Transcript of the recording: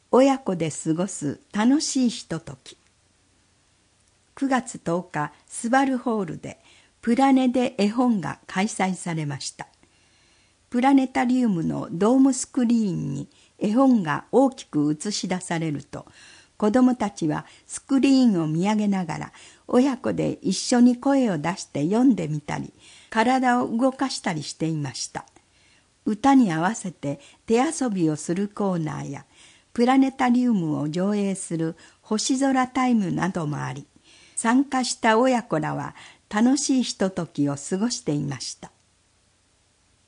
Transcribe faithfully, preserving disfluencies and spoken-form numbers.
親子で過ごす楽しいひととき。くがつとおか、スバルホールでプラネで絵本が開催されました。プラネタリウムのドームスクリーンに絵本が大きく映し出されると、子どもたちはスクリーンを見上げながら親子で一緒に声を出して読んでみたり、体を動かしたりしていました。歌に合わせて手遊びをするコーナーや、プラネタリウムを上映する星空タイムなどもあり、参加した親子らは楽しいひとときを過ごしていました。